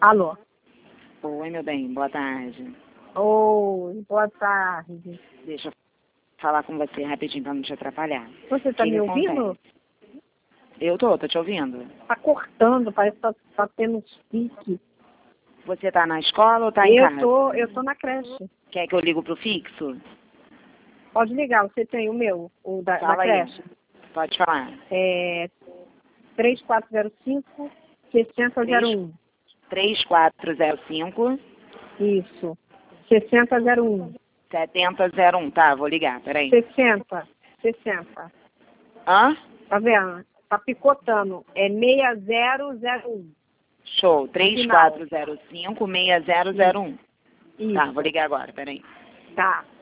Alô? Oi, meu bem, boa tarde. Oi, boa tarde. Deixa eu falar com você rapidinho pra não te atrapalhar. Você tá me ouvindo? Eu tô te ouvindo. Tá cortando, parece que tá tendo uns piques. Você tá na escola ou tá em casa? Eu tô na creche. Quer que eu ligo pro fixo? Pode ligar, você tem o meu, o da Fala aí. creche. Pode falar. É 3405-6001. 3405 Isso. 6001. 7001. Tá, vou ligar, peraí. 60. Hã? Tá vendo? Tá picotando. É 6001. Show. Final. 3405 6001. Isso. Tá, vou ligar agora, peraí. Tá.